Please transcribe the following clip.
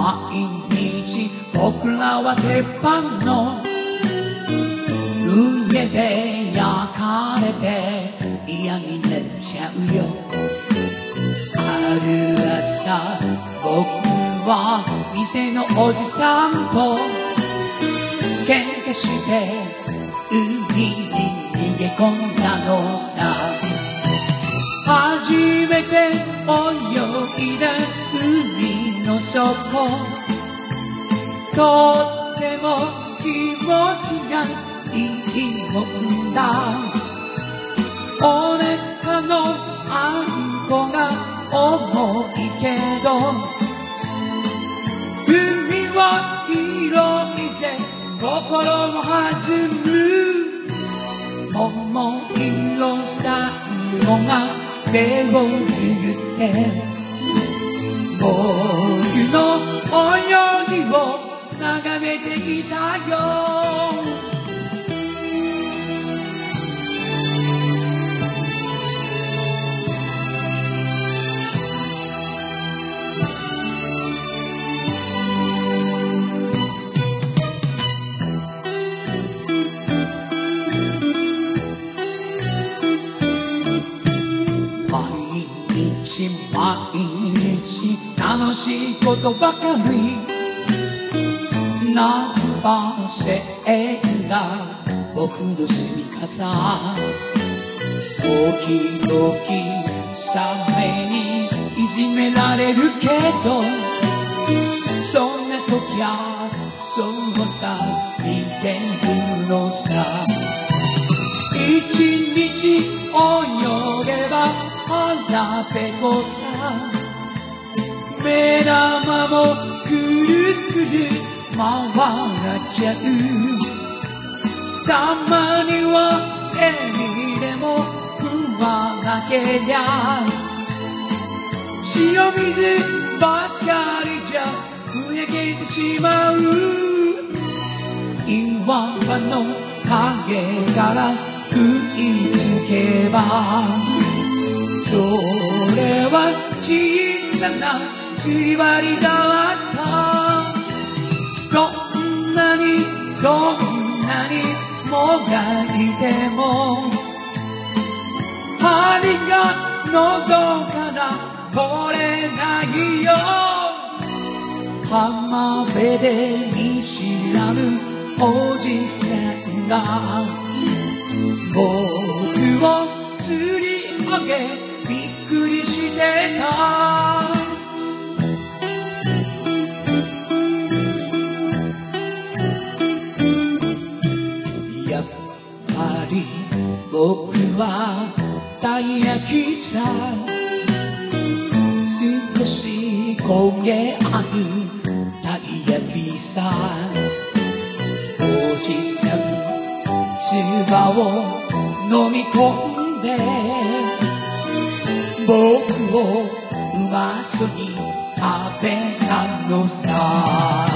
毎日僕らは鉄板の上で焼かれて嫌になっちゃうよ。ある朝僕は店のおじさんと喧嘩して海に逃げ込んだのさ。初めて泳いだ海の底、とっても気持ちがいいもんだ。お腹のあんこが重いけど海は広いぜ心も弾む。桃色サンゴが手を振って僕の泳ぎを眺めていたよ。毎日楽しいことばかり、ナンバー線が僕の住みかさ。時々サメにいじめられるけど、そんな時はそうさ逃げるのさ。一日泳げば腹ペコさ、目玉もくるくる回っちゃう。たまにはエビでも食わなけりゃ、塩水ばかりじゃふやけてしまう。岩場の影から食いつけば、それは小さな釣り針だった。どんなにもがいても針が喉から取れないよ。浜辺で見知らぬおじさんが僕を釣り上げびっくりしてた。やっぱり僕はたい焼きさ、少し焦げあるたい焼きさ。おじさん唾を飲み込んで僕をうまそうに食べたのさ。